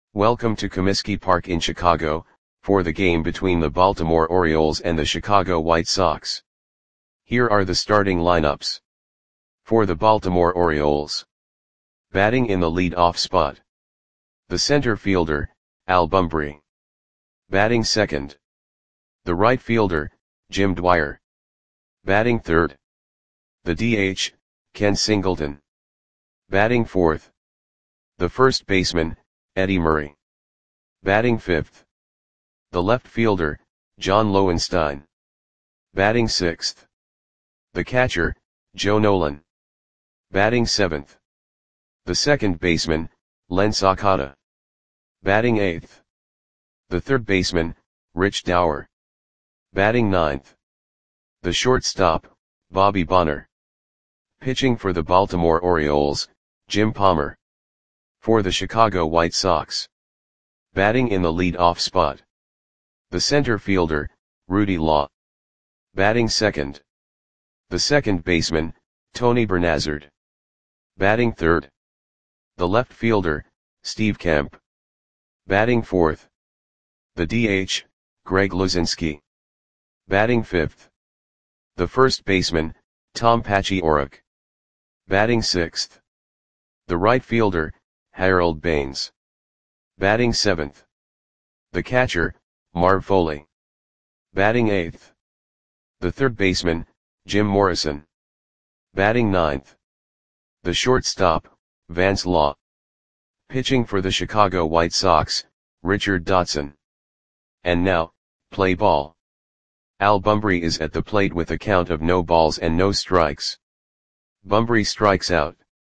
Welcome to Comiskey Park in Chicago, for the game between the Baltimore Orioles and the Chicago White Sox. Here are the starting lineups. For the Baltimore Orioles. Batting in the lead-off spot. The center fielder, Al Bumbry. Batting second. The right fielder, Jim Dwyer. Batting third. The DH, Ken Singleton. Batting fourth. The first baseman, Eddie Murray. Batting fifth. The left fielder, John Lowenstein. Batting sixth. The catcher, Joe Nolan. Batting seventh. The second baseman, Len Sakata. Batting eighth. The third baseman, Rich Dauer. Batting ninth. The shortstop, Bobby Bonner. Pitching for the Baltimore Orioles, Jim Palmer. For the Chicago White Sox. Batting in the lead-off spot. The center fielder, Rudy Law. Batting second. The second baseman, Tony Bernazard. Batting third. The left fielder, Steve Kemp. Batting fourth. The DH, Greg Luzinski. Batting fifth. The first baseman, Tom Paciorek. Batting sixth. The right fielder, Harold Baines. Batting seventh. The catcher, Marv Foley. Batting eighth. The third baseman, Jim Morrison. Batting ninth. The shortstop, Vance Law. Pitching for the Chicago White Sox, Richard Dotson. And now, play ball. Al Bumbry is at the plate with a count of no balls and no strikes. Bumbry strikes out.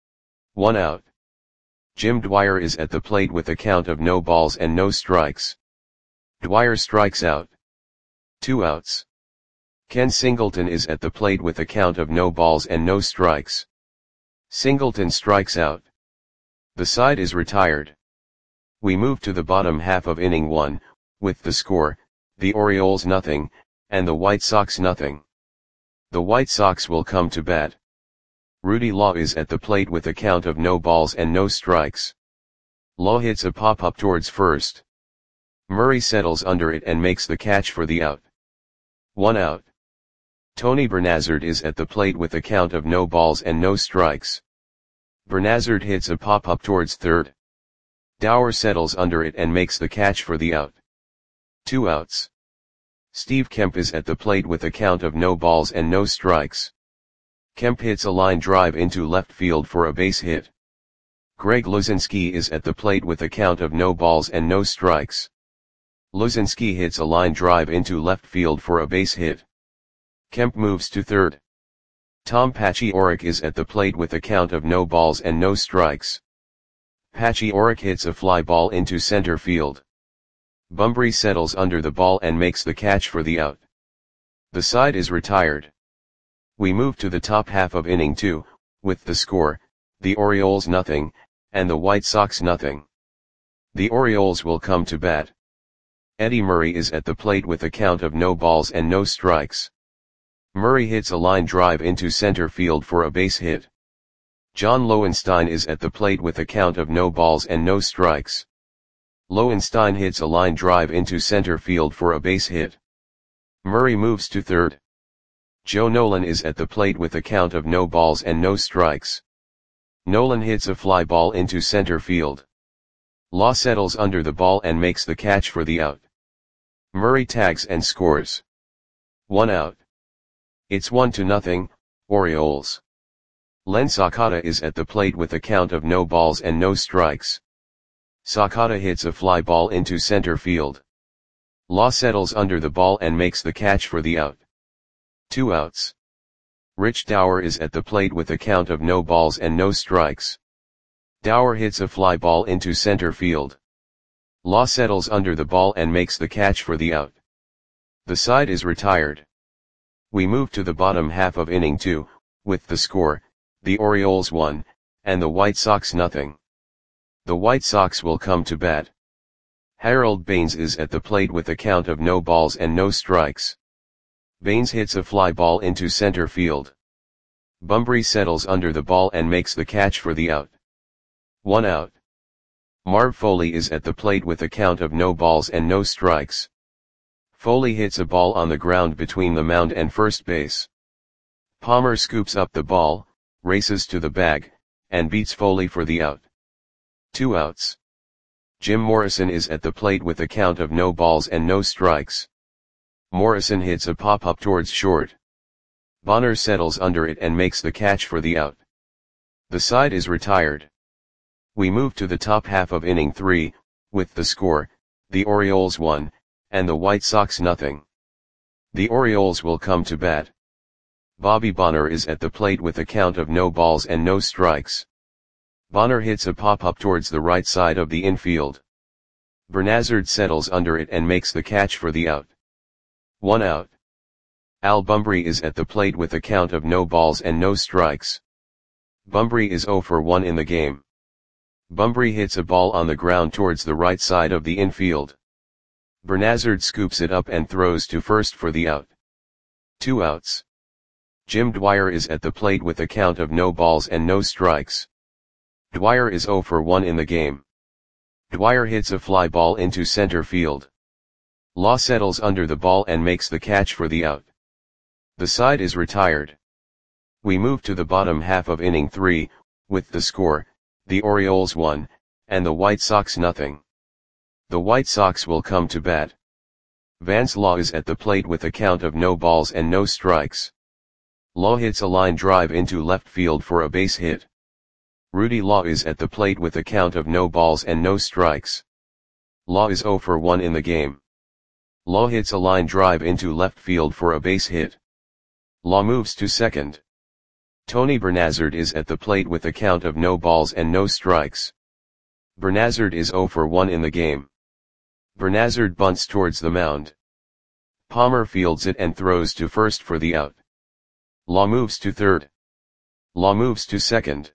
1 out. Jim Dwyer is at the plate with a count of no balls and no strikes. Dwyer strikes out. 2 outs. Ken Singleton is at the plate with a count of no balls and no strikes. Singleton strikes out. The side is retired. We move to the bottom half of inning 1, with the score, the Orioles nothing, and the White Sox nothing. The White Sox will come to bat. Rudy Law is at the plate with a count of no balls and no strikes. Law hits a pop-up towards first. Murray settles under it and makes the catch for the out. 1 out. Tony Bernazard is at the plate with a count of no balls and no strikes. Bernazard hits a pop-up towards third. Dauer settles under it and makes the catch for the out. 2 outs. Steve Kemp is at the plate with a count of no balls and no strikes. Kemp hits a line drive into left field for a base hit. Greg Luzinski is at the plate with a count of no balls and no strikes. Luzinski hits a line drive into left field for a base hit. Kemp moves to third. Tom Paciorek is at the plate with a count of no balls and no strikes. Paciorek hits a fly ball into center field. Bumbry settles under the ball and makes the catch for the out. The side is retired. We move to the top half of inning 2, with the score, the Orioles nothing, and the White Sox nothing. The Orioles will come to bat. Eddie Murray is at the plate with a count of no balls and no strikes. Murray hits a line drive into center field for a base hit. John Lowenstein is at the plate with a count of no balls and no strikes. Lowenstein hits a line drive into center field for a base hit. Murray moves to third. Joe Nolan is at the plate with a count of no balls and no strikes. Nolan hits a fly ball into center field. Law settles under the ball and makes the catch for the out. Murray tags and scores. 1 out. It's 1-0, Orioles. Len Sakata is at the plate with a count of no balls and no strikes. Sakata hits a fly ball into center field. Law settles under the ball and makes the catch for the out. 2 outs. Rich Dauer is at the plate with a count of no balls and no strikes. Dauer hits a fly ball into center field. Law settles under the ball and makes the catch for the out. The side is retired. We move to the bottom half of inning 2, with the score, the Orioles 1, and the White Sox nothing. The White Sox will come to bat. Harold Baines is at the plate with a count of no balls and no strikes. Baines hits a fly ball into center field. Bumbry settles under the ball and makes the catch for the out. 1 out. Marv Foley is at the plate with a count of no balls and no strikes. Foley hits a ball on the ground between the mound and first base. Palmer scoops up the ball, races to the bag, and beats Foley for the out. 2 outs. Jim Morrison is at the plate with a count of no balls and no strikes. Morrison hits a pop-up towards short. Bonner settles under it and makes the catch for the out. The side is retired. We move to the top half of inning 3, with the score, the Orioles 1, and the White Sox nothing. The Orioles will come to bat. Bobby Bonner is at the plate with a count of no balls and no strikes. Bonner hits a pop-up towards the right side of the infield. Bernazard settles under it and makes the catch for the out. 1 out. Al Bumbry is at the plate with a count of no balls and no strikes. Bumbry is 0 for 1 in the game. Bumbry hits a ball on the ground towards the right side of the infield. Bernazard scoops it up and throws to first for the out. 2 outs. Jim Dwyer is at the plate with a count of no balls and no strikes. Dwyer is 0 for 1 in the game. Dwyer hits a fly ball into center field. Law settles under the ball and makes the catch for the out. The side is retired. We move to the bottom half of inning 3, with the score, the Orioles 1, and the White Sox nothing. The White Sox will come to bat. Vance Law is at the plate with a count of no balls and no strikes. Law hits a line drive into left field for a base hit. Rudy Law is at the plate with a count of no balls and no strikes. Law is 0 for 1 in the game. Law hits a line drive into left field for a base hit. Law moves to second. Tony Bernazard is at the plate with a count of no balls and no strikes. Bernazard is 0 for 1 in the game. Bernazard bunts towards the mound. Palmer fields it and throws to first for the out. Law moves to third. Law moves to second.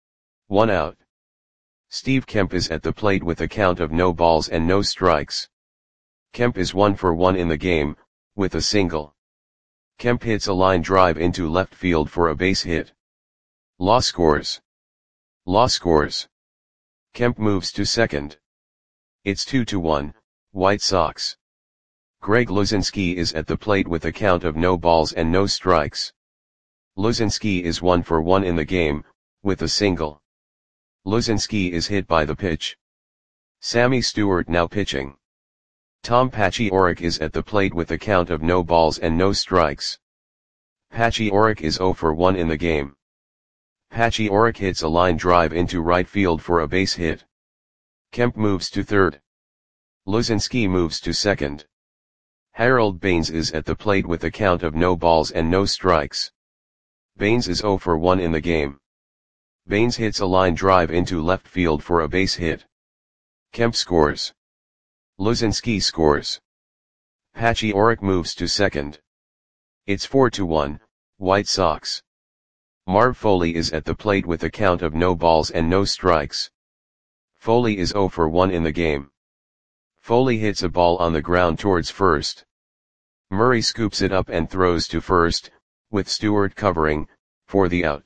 1 out. Steve Kemp is at the plate with a count of no balls and no strikes. Kemp is 1 for 1 in the game, with a single. Kemp hits a line drive into left field for a base hit. Law scores. Law scores. Kemp moves to second. It's 2-1, White Sox. Greg Luzinski is at the plate with a count of no balls and no strikes. Luzinski is 1 for 1 in the game, with a single. Luzinski is hit by the pitch. Sammy Stewart now pitching. Tom Paciorek is at the plate with a count of no balls and no strikes. Paciorek is 0 for 1 in the game. Paciorek hits a line drive into right field for a base hit. Kemp moves to third. Luzinski moves to second. Harold Baines is at the plate with a count of no balls and no strikes. Baines is 0 for 1 in the game. Baines hits a line drive into left field for a base hit. Kemp scores. Luzinski scores. Paciorek moves to second. It's 4-1, White Sox. Marv Foley is at the plate with a count of no balls and no strikes. Foley is 0 for 1 in the game. Foley hits a ball on the ground towards first. Murray scoops it up and throws to first, with Stewart covering, for the out.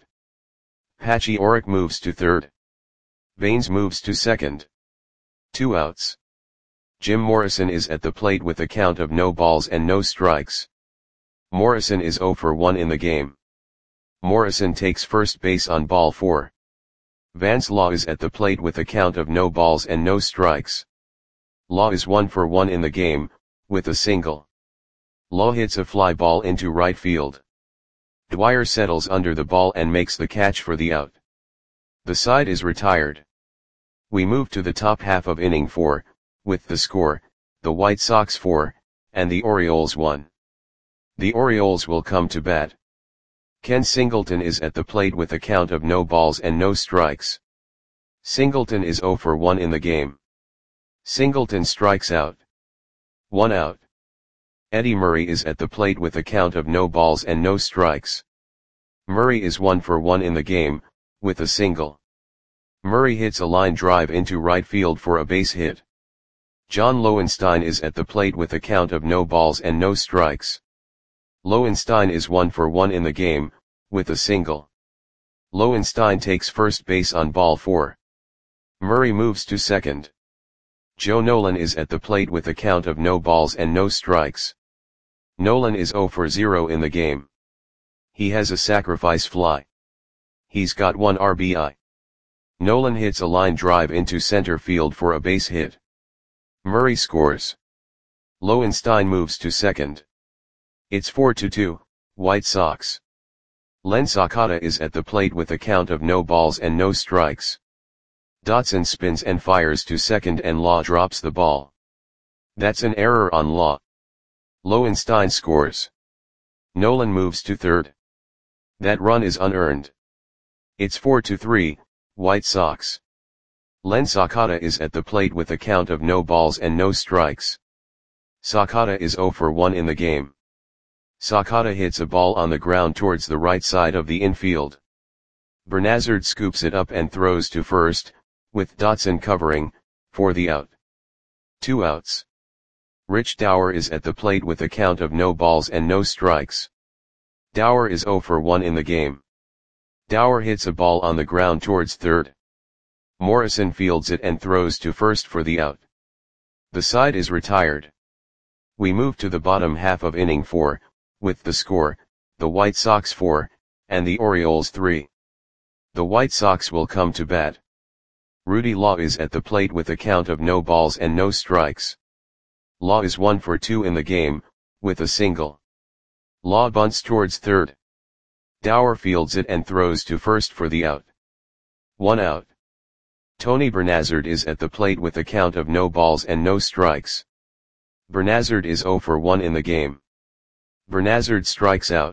Paciorek moves to third. Baines moves to second. 2 outs. Jim Morrison is at the plate with a count of no balls and no strikes. Morrison is 0 for 1 in the game. Morrison takes first base on ball 4. Vance Law is at the plate with a count of no balls and no strikes. Law is 1 for 1 in the game, with a single. Law hits a fly ball into right field. Dwyer settles under the ball and makes the catch for the out. The side is retired. We move to the top half of inning 4, with the score, the White Sox 4, and the Orioles 1. The Orioles will come to bat. Ken Singleton is at the plate with a count of no balls and no strikes. Singleton is 0 for 1 in the game. Singleton strikes out. 1 out. Eddie Murray is at the plate with a count of no balls and no strikes. Murray is 1 for 1 in the game, with a single. Murray hits a line drive into right field for a base hit. John Lowenstein is at the plate with a count of no balls and no strikes. Lowenstein is 1 for 1 in the game, with a single. Lowenstein takes first base on ball 4. Murray moves to second. Joe Nolan is at the plate with a count of no balls and no strikes. Nolan is 0 for 0 in the game. He has a sacrifice fly. He's got 1 RBI. Nolan hits a line drive into center field for a base hit. Murray scores. Lowenstein moves to second. It's 4-2, White Sox. Len Sakata is at the plate with a count of no balls and no strikes. Dotson spins and fires to second and Law drops the ball. That's an error on Law. Lowenstein scores. Nolan moves to third. That run is unearned. It's 4-3, White Sox. Len Sakata is at the plate with a count of no balls and no strikes. Sakata is 0 for 1 in the game. Sakata hits a ball on the ground towards the right side of the infield. Bernazard scoops it up and throws to first, with Dotson covering, for the out. 2 outs. Rich Dauer is at the plate with a count of no balls and no strikes. Dauer is 0 for 1 in the game. Dauer hits a ball on the ground towards third. Morrison fields it and throws to first for the out. The side is retired. We move to the bottom half of inning 4, with the score, the White Sox 4, and the Orioles 3. The White Sox will come to bat. Rudy Law is at the plate with a count of no balls and no strikes. Law is 1 for 2 in the game, with a single. Law bunts towards third. Dauer fields it and throws to first for the out. 1 out. Tony Bernazard is at the plate with a count of no balls and no strikes. Bernazard is 0 for 1 in the game. Bernazard strikes out.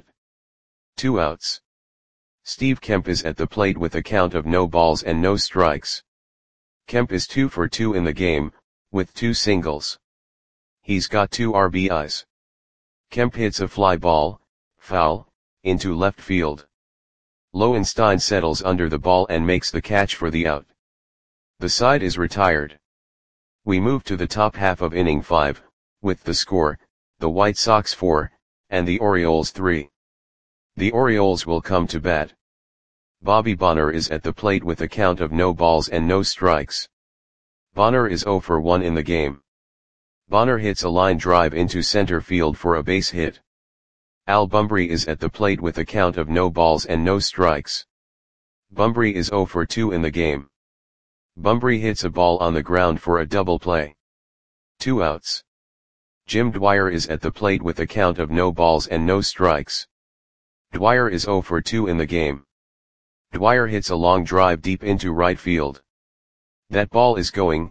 2 outs. Steve Kemp is at the plate with a count of no balls and no strikes. Kemp is 2 for 2 in the game, with 2 singles. He's got 2 RBIs. Kemp hits a fly ball, foul, into left field. Lowenstein settles under the ball and makes the catch for the out. The side is retired. We move to the top half of inning 5, with the score, the White Sox 4, and the Orioles 3. The Orioles will come to bat. Bobby Bonner is at the plate with a count of no balls and no strikes. Bonner is 0 for 1 in the game. Bonner hits a line drive into center field for a base hit. Al Bumbry is at the plate with a count of no balls and no strikes. Bumbry is 0 for 2 in the game. Bumbry hits a ball on the ground for a double play. 2 outs. Jim Dwyer is at the plate with a count of no balls and no strikes. Dwyer is 0 for 2 in the game. Dwyer hits a long drive deep into right field. That ball is gone.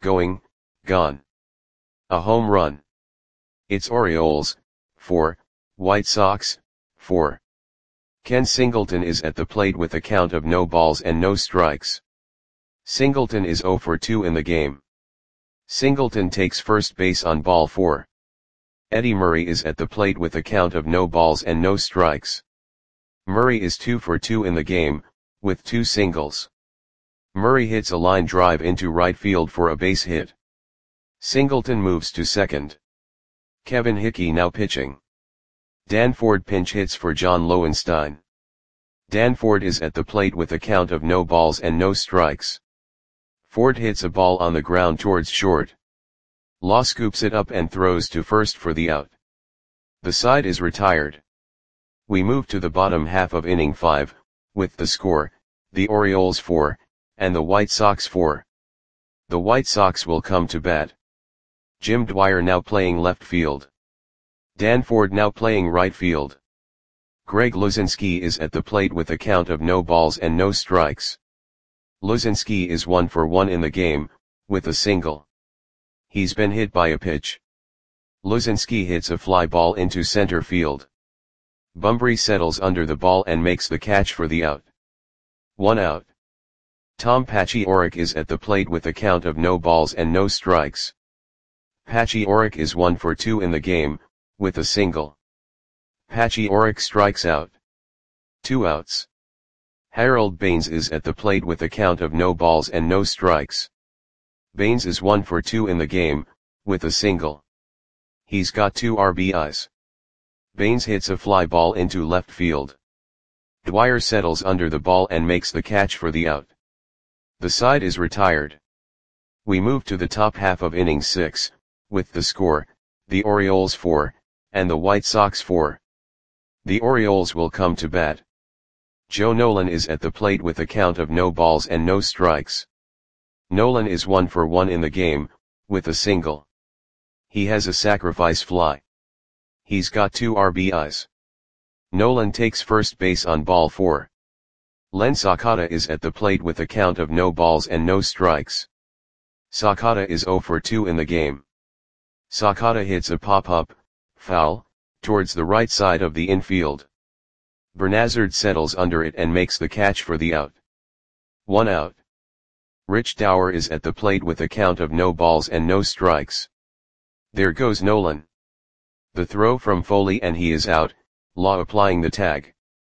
A home run. It's Orioles, 4, White Sox, 4. Ken Singleton is at the plate with a count of no balls and no strikes. Singleton is 0 for 2 in the game. Singleton takes first base on ball 4. Eddie Murray is at the plate with a count of no balls and no strikes. Murray is 2 for 2 in the game, with 2 singles. Murray hits a line drive into right field for a base hit. Singleton moves to second. Kevin Hickey now pitching. Dan Ford pinch hits for John Lowenstein. Dan Ford is at the plate with a count of no balls and no strikes. Ford hits a ball on the ground towards short. Law scoops it up and throws to first for the out. The side is retired. We move to the bottom half of inning 5, with the score, the Orioles 4, and the White Sox 4. The White Sox will come to bat. Jim Dwyer now playing left field. Dan Ford now playing right field. Greg Luzinski is at the plate with a count of no balls and no strikes. Luzinski is 1 for 1 in the game, with a single. He's been hit by a pitch. Luzinski hits a fly ball into center field. Bumbry settles under the ball and makes the catch for the out. 1 out. Tom Pachiorek is at the plate with a count of no balls and no strikes. Pachiorek is 1 for 2 in the game, with a single. Pachiorek strikes out. 2 outs. Harold Baines is at the plate with a count of no balls and no strikes. Baines is 1 for 2 in the game, with a single. He's got 2 RBIs. Baines hits a fly ball into left field. Dwyer settles under the ball and makes the catch for the out. The side is retired. We move to the top half of inning 6, with the score, the Orioles 4, and the White Sox 4. The Orioles will come to bat. Joe Nolan is at the plate with a count of no balls and no strikes. Nolan is 1 for 1 in the game, with a single. He has a sacrifice fly. He's got 2 RBIs. Nolan takes first base on ball 4. Len Sakata is at the plate with a count of no balls and no strikes. Sakata is 0 for 2 in the game. Sakata hits a pop-up, foul, towards the right side of the infield. Bernazard settles under it and makes the catch for the out. 1 out. Rich Dauer is at the plate with a count of no balls and no strikes. There goes Nolan. The throw from Foley and he is out, Law applying the tag.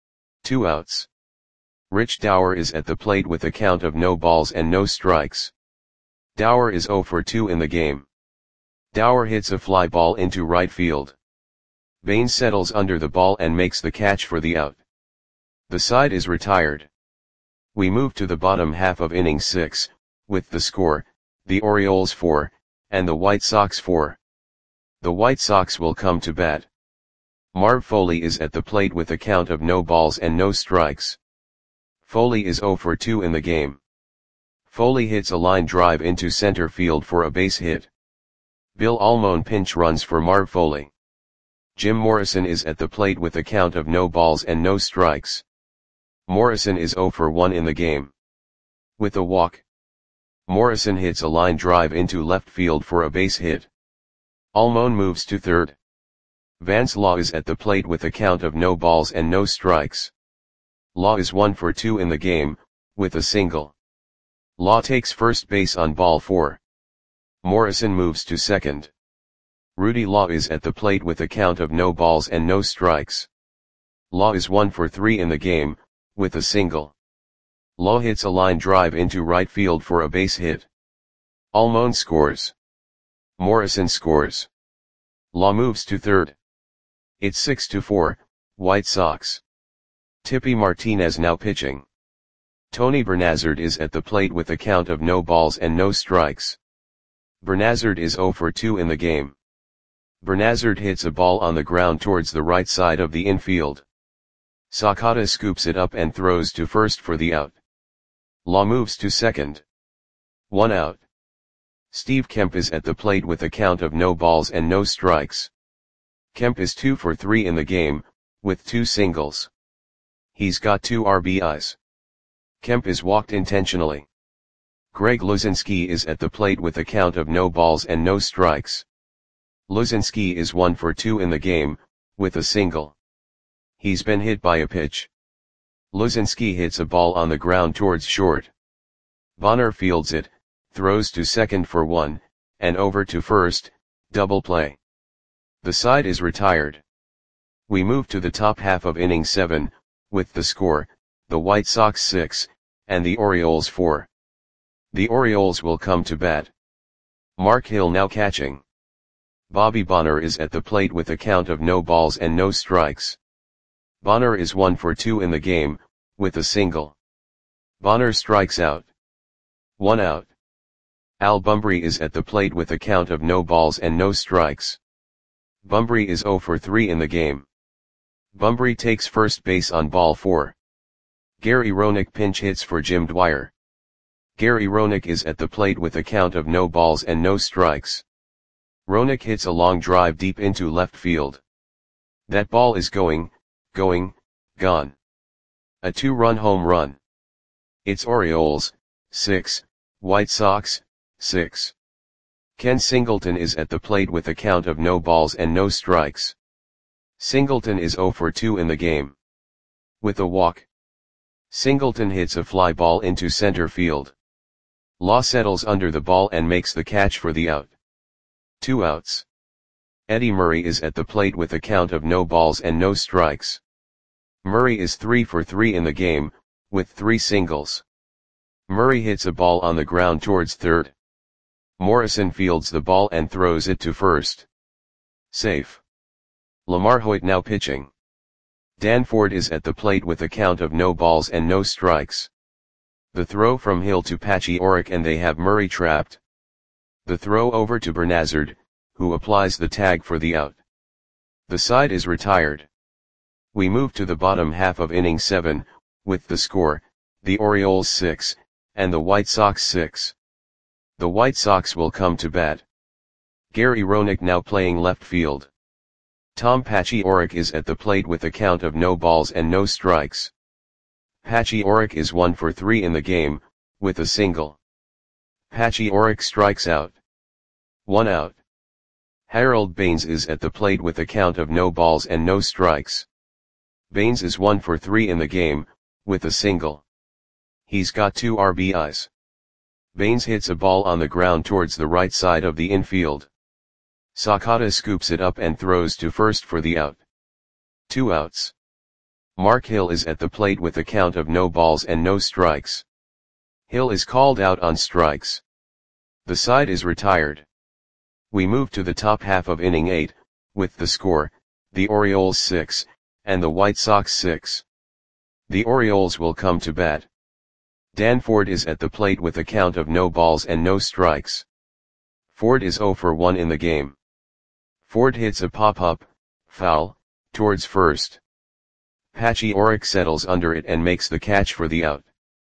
2 outs. Rich Dauer is at the plate with a count of no balls and no strikes. Dauer is 0 for 2 in the game. Dauer hits a fly ball into right field. Bain settles under the ball and makes the catch for the out. The side is retired. We move to the bottom half of inning 6, with the score, the Orioles 4, and the White Sox 4. The White Sox will come to bat. Marv Foley is at the plate with a count of no balls and no strikes. Foley is 0 for 2 in the game. Foley hits a line drive into center field for a base hit. Bill Almon pinch runs for Marv Foley. Jim Morrison is at the plate with a count of no balls and no strikes. Morrison is 0 for 1 in the game. With a walk, Morrison hits a line drive into left field for a base hit. Almon moves to third. Vance Law is at the plate with a count of no balls and no strikes. Law is 1 for 2 in the game, with a single. Law takes first base on ball 4. Morrison moves to second. Rudy Law is at the plate with a count of no balls and no strikes. Law is 1 for 3 in the game, with a single. Law hits a line drive into right field for a base hit. Almon scores. Morrison scores. Law moves to third. It's 6-4, White Sox. Tippy Martinez now pitching. Tony Bernazard is at the plate with a count of no balls and no strikes. Bernazard is 0 for 2 in the game. Bernazard hits a ball on the ground towards the right side of the infield. Sakata scoops it up and throws to first for the out. Law moves to second. 1 out. Steve Kemp is at the plate with a count of no balls and no strikes. Kemp is 2 for 3 in the game, with 2 singles. He's got 2 RBIs. Kemp is walked intentionally. Greg Luzinski is at the plate with a count of no balls and no strikes. Luzinski is 1 for 2 in the game, with a single. He's been hit by a pitch. Luzinski hits a ball on the ground towards short. Bonner fields it, throws to second for 1, and over to first, double play. The side is retired. We move to the top half of inning 7, with the score, the White Sox 6, and the Orioles 4. The Orioles will come to bat. Mark Hill now catching. Bobby Bonner is at the plate with a count of no balls and no strikes. Bonner is 1 for 2 in the game, with a single. Bonner strikes out. 1 out. Al Bumbry is at the plate with a count of no balls and no strikes. Bumbry is 0 for 3 in the game. Bumbry takes first base on ball 4. Gary Roenick pinch hits for Jim Dwyer. Gary Roenick is at the plate with a count of no balls and no strikes. Roenick hits a long drive deep into left field. That ball is gone. A 2-run home run. It's Orioles, 6, White Sox, 6. Ken Singleton is at the plate with a count of no balls and no strikes. Singleton is 0 for 2 in the game. With a walk, Singleton hits a fly ball into center field. Law settles under the ball and makes the catch for the out. 2 outs. Eddie Murray is at the plate with a count of no balls and no strikes. Murray is 3 for 3 in the game, with 3 singles. Murray hits a ball on the ground towards third. Morrison fields the ball and throws it to first. Safe. Lamar Hoyt now pitching. Dan Ford is at the plate with a count of no balls and no strikes. The throw from Hill to Pachioric and they have Murray trapped. The throw over to Bernazard, who applies the tag for the out. The side is retired. We move to the bottom half of inning 7, with the score, the Orioles 6, and the White Sox 6. The White Sox will come to bat. Gary Roenick now playing left field. Tom Pachioric is at the plate with a count of no balls and no strikes. Pachioric is 1 for 3 in the game, with a single. Pachioric strikes out. 1 out. Harold Baines is at the plate with a count of no balls and no strikes. Baines is 1 for 3 in the game, with a single. He's got 2 RBIs. Baines hits a ball on the ground towards the right side of the infield. Sakata scoops it up and throws to first for the out. 2 outs. Mark Hill is at the plate with a count of no balls and no strikes. Hill is called out on strikes. The side is retired. We move to the top half of inning 8, with the score, the Orioles 6, and the White Sox 6. The Orioles will come to bat. Dan Ford is at the plate with a count of no balls and no strikes. Ford is 0 for 1 in the game. Ford hits a pop-up, foul, towards first. Pachioric settles under it and makes the catch for the out.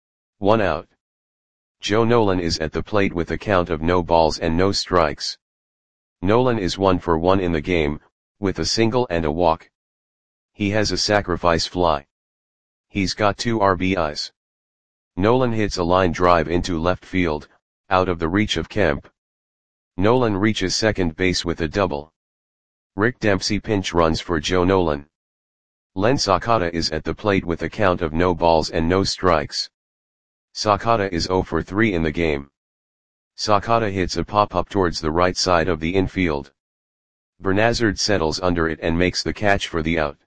1 out. Joe Nolan is at the plate with a count of no balls and no strikes. Nolan is 1 for 1 in the game, with a single and a walk. He has a sacrifice fly. He's got 2 RBIs. Nolan hits a line drive into left field, out of the reach of Kemp. Nolan reaches second base with a double. Rick Dempsey pinch runs for Joe Nolan. Len Sakata is at the plate with a count of no balls and no strikes. Sakata is 0 for 3 in the game. Sakata hits a pop-up towards the right side of the infield. Bernazard settles under it and makes the catch for the out.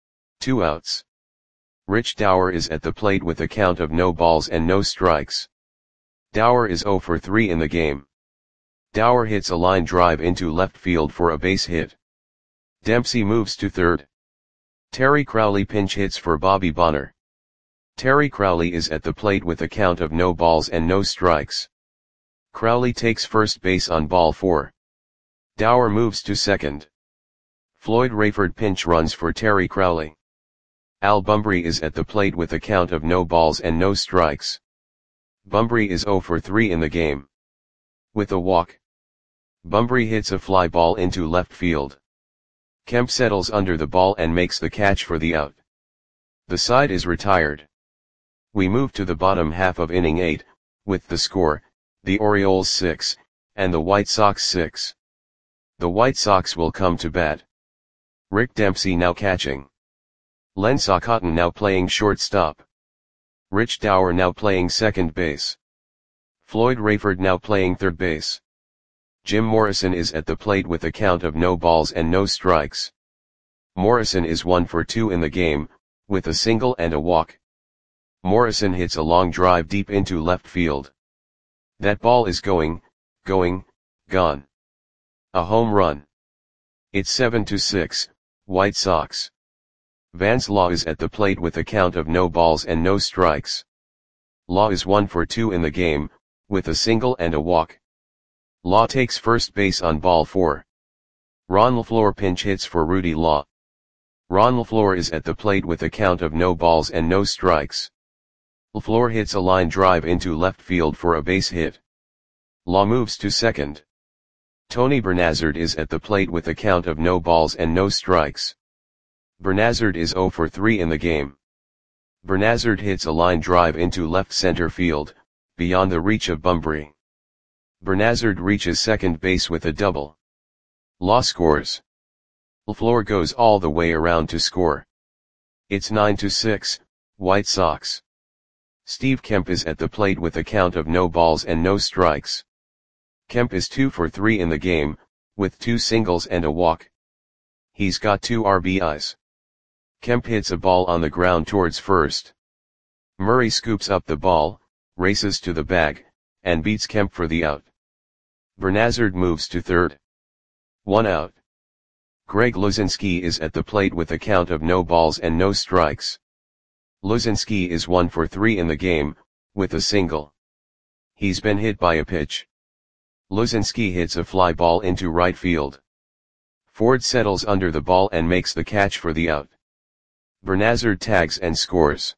2 outs. Rich Dower is at the plate with a count of no balls and no strikes. Dower is 0 for 3 in the game. Dower hits a line drive into left field for a base hit. Dempsey moves to third. Terry Crowley pinch hits for Bobby Bonner. Terry Crowley is at the plate with a count of no balls and no strikes. Crowley takes first base on ball 4. Dower moves to second. Floyd Rayford pinch runs for Terry Crowley. Al Bumbry is at the plate with a count of no balls and no strikes. Bumbry is 0 for 3 in the game. With a walk. Bumbry hits a fly ball into left field. Kemp settles under the ball and makes the catch for the out. The side is retired. We move to the bottom half of inning 8, with the score, the Orioles 6, and the White Sox 6. The White Sox will come to bat. Rick Dempsey now catching. Len Sakata now playing shortstop. Rich Dower now playing second base. Floyd Rayford now playing third base. Jim Morrison is at the plate with a count of no balls and no strikes. Morrison is 1 for 2 in the game, with a single and a walk. Morrison hits a long drive deep into left field. That ball is gone. A home run. It's 7-6, White Sox. Vance Law is at the plate with a count of no balls and no strikes. Law is 1 for 2 in the game, with a single and a walk. Law takes first base on ball 4. Ron LaFleur pinch hits for Rudy Law. Ron LaFleur is at the plate with a count of no balls and no strikes. LaFleur hits a line drive into left field for a base hit. Law moves to second. Tony Bernazard is at the plate with a count of no balls and no strikes. Bernazard is 0 for 3 in the game. Bernazard hits a line drive into left center field, beyond the reach of Bumbry. Bernazard reaches second base with a double. Law scores. LaFleur goes all the way around to score. It's 9-6, White Sox. Steve Kemp is at the plate with a count of no balls and no strikes. Kemp is 2 for 3 in the game, with 2 singles and a walk. He's got 2 RBIs. Kemp hits a ball on the ground towards first. Murray scoops up the ball, races to the bag, and beats Kemp for the out. Bernazard moves to third. 1 out. Greg Luzinski is at the plate with a count of no balls and no strikes. Luzinski is 1 for 3 in the game, with a single. He's been hit by a pitch. Luzinski hits a fly ball into right field. Ford settles under the ball and makes the catch for the out. Bernazard tags and scores.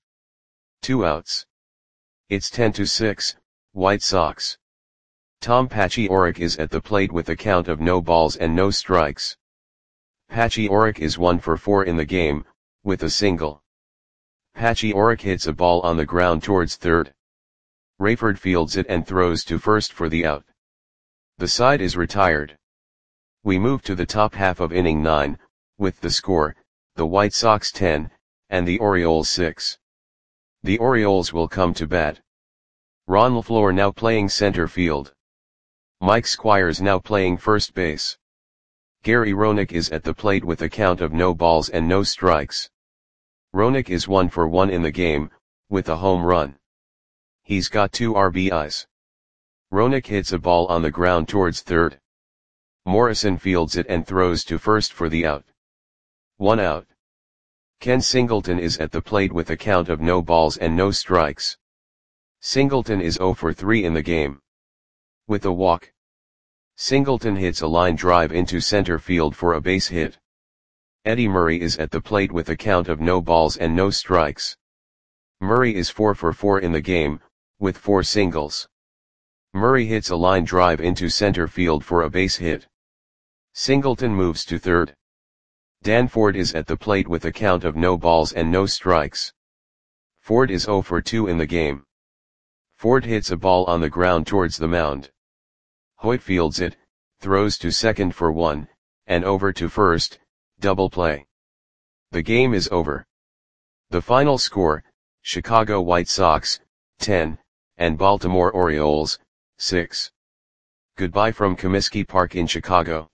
2 outs. It's 10-6, White Sox. Tom Paciorek is at the plate with a count of no balls and no strikes. Paciorek is 1 for 4 in the game, with a single. Paciorek hits a ball on the ground towards third. Rayford fields it and throws to first for the out. The side is retired. We move to the top half of inning 9, with the score, the White Sox 10, and the Orioles 6. The Orioles will come to bat. Ron LaFleur now playing center field. Mike Squires now playing first base. Gary Roenick is at the plate with a count of no balls and no strikes. Roenick is 1 for 1 in the game, with a home run. He's got 2 RBIs. Roenick hits a ball on the ground towards third. Morrison fields it and throws to first for the out. 1 out. Ken Singleton is at the plate with a count of no balls and no strikes. Singleton is 0 for 3 in the game. With a walk. Singleton hits a line drive into center field for a base hit. Eddie Murray is at the plate with a count of no balls and no strikes. Murray is 4 for 4 in the game, with 4 singles. Murray hits a line drive into center field for a base hit. Singleton moves to third. Dan Ford is at the plate with a count of no balls and no strikes. Ford is 0 for 2 in the game. Ford hits a ball on the ground towards the mound. Hoyt fields it, throws to second for 1, and over to first, double play. The game is over. The final score, Chicago White Sox, 10, and Baltimore Orioles, 6. Goodbye from Comiskey Park in Chicago.